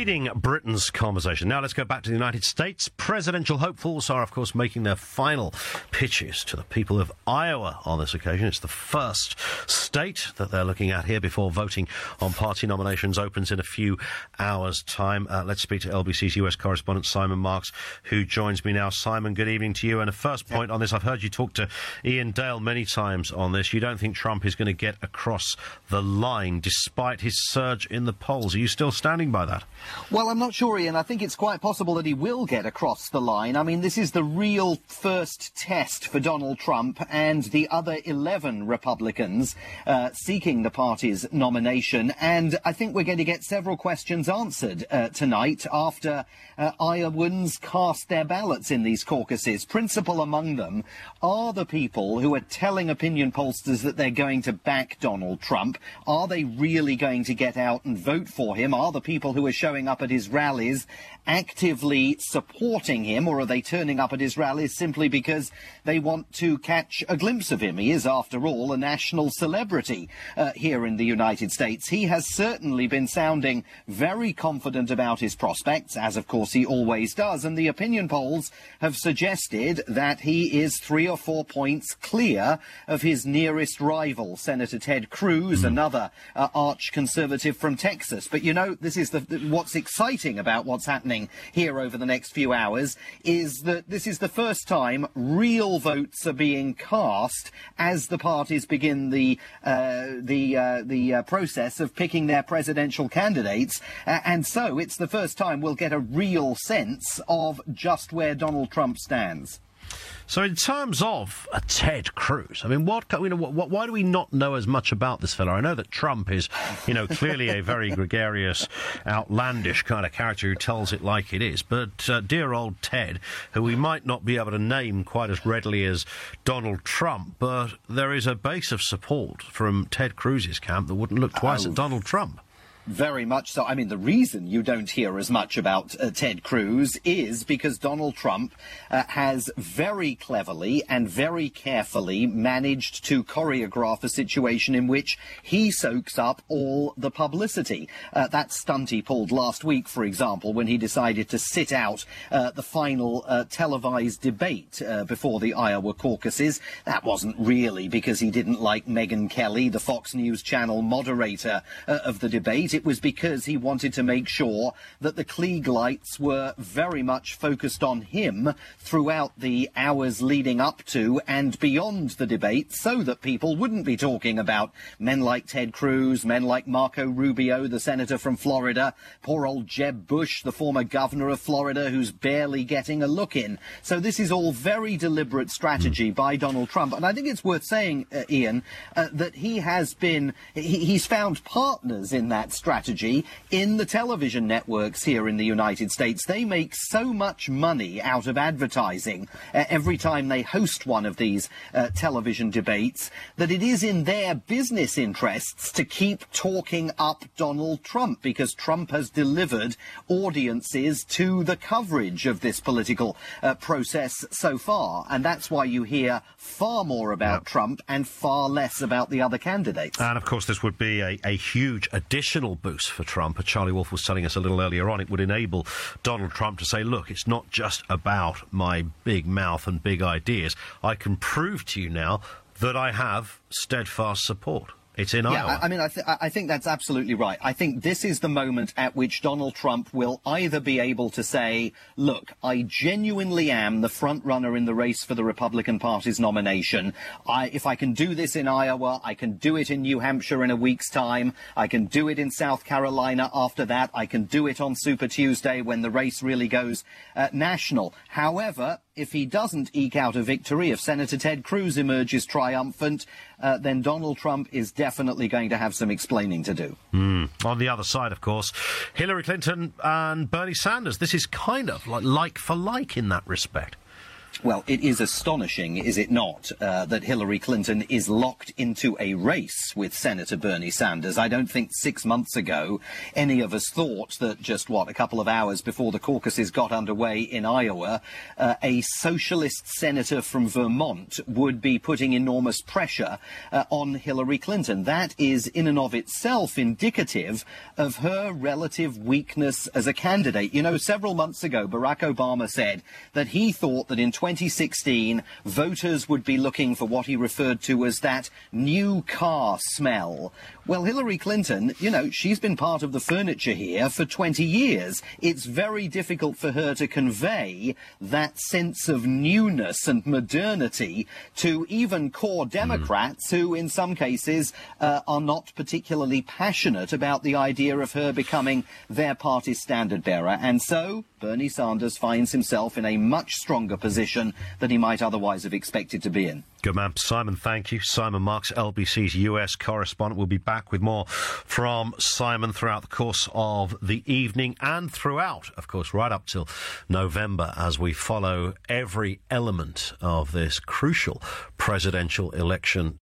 leading Britain's conversation. Now let's go back to the United States. Presidential hopefuls are, of course, making their final pitches to the people of Iowa on this occasion. It's the first state that they're looking at here before voting on party nominations opens in a few hours' time. Let's speak to LBC's US correspondent Simon Marks, who joins me now. Simon, good evening to you. And the first point on this, I've heard you talk to Ian Dale many times on this. You don't think Trump is going to get across the line despite his surge in the polls. Are you still standing by that? Well, I'm not sure, Ian. I think it's quite possible that he will get across the line. I mean, this is the real first test for Donald Trump and the other 11 Republicans seeking the party's nomination. And I think we're going to get several questions answered tonight after Iowans cast their ballots in these caucuses. Principal among them are the people who are telling opinion pollsters that they're going to back Donald Trump. Are they really going to get out and vote for him? Are the people who are showing up at his rallies actively supporting him, or are they turning up at his rallies simply because they want to catch a glimpse of him? He is, after all, a national celebrity here in the United States. He has certainly been sounding very confident about his prospects, as of course he always does, and the opinion polls have suggested that he is 3 or 4 points clear of his nearest rival, Senator Ted Cruz, another arch-conservative from Texas. But, you know, this is what's exciting about what's happening here over the next few hours is that this is the first time real votes are being cast as the parties begin the process of picking their presidential candidates, and so it's the first time we'll get a real sense of just where Donald Trump stands. So in terms of Ted Cruz, I mean, why do we not know as much about this fella? I know that Trump is, clearly a very gregarious, outlandish kind of character who tells it like it is. But dear old Ted, who we might not be able to name quite as readily as Donald Trump, but there is a base of support from Ted Cruz's camp that wouldn't look twice at Donald Trump. Very much so. I mean, the reason you don't hear as much about Ted Cruz is because Donald Trump has very cleverly and very carefully managed to choreograph a situation in which he soaks up all the publicity. That stunt he pulled last week, for example, when he decided to sit out the final televised debate before the Iowa caucuses. That wasn't really because he didn't like Megyn Kelly, the Fox News Channel moderator of the debate. It was because he wanted to make sure that the Klieg lights were very much focused on him throughout the hours leading up to and beyond the debate, so that people wouldn't be talking about men like Ted Cruz, men like Marco Rubio, the senator from Florida, poor old Jeb Bush, the former governor of Florida, who's barely getting a look in. So this is all very deliberate strategy by Donald Trump. And I think it's worth saying, Ian, that he's found partners in that strategy in the television networks here in the United States. They make so much money out of advertising every time they host one of these television debates that it is in their business interests to keep talking up Donald Trump, because Trump has delivered audiences to the coverage of this political process so far. And that's why you hear far more about Trump and far less about the other candidates. And, of course, this would be a huge additional boost for Trump. Charlie Wolf was telling us a little earlier on, it would enable Donald Trump to say, look, it's not just about my big mouth and big ideas. I can prove to you now that I have steadfast support. It's in Iowa. I mean, I think that's absolutely right. I think this is the moment at which Donald Trump will either be able to say, look, I genuinely am the front runner in the race for the Republican Party's nomination. If I can do this in Iowa, I can do it in New Hampshire in a week's time. I can do it in South Carolina after that. I can do it on Super Tuesday when the race really goes national. However, if he doesn't eke out a victory, if Senator Ted Cruz emerges triumphant, then Donald Trump is definitely going to have some explaining to do. On the other side, of course, Hillary Clinton and Bernie Sanders. This is kind of like for like in that respect. Well, it is astonishing, is it not, that Hillary Clinton is locked into a race with Senator Bernie Sanders. I don't think 6 months ago any of us thought that just, a couple of hours before the caucuses got underway in Iowa, a socialist senator from Vermont would be putting enormous pressure on Hillary Clinton. That is in and of itself indicative of her relative weakness as a candidate. You know, several months ago, Barack Obama said that he thought that in 2016, voters would be looking for what he referred to as that new car smell. Well, Hillary Clinton, you know, she's been part of the furniture here for 20 years. It's very difficult for her to convey that sense of newness and modernity to even core Democrats who, in some cases, are not particularly passionate about the idea of her becoming their party's standard bearer. And so Bernie Sanders finds himself in a much stronger position than he might otherwise have expected to be in. Good man. Simon, thank you. Simon Marks, LBC's US correspondent. We'll be back with more from Simon throughout the course of the evening and throughout, of course, right up till November as we follow every element of this crucial presidential election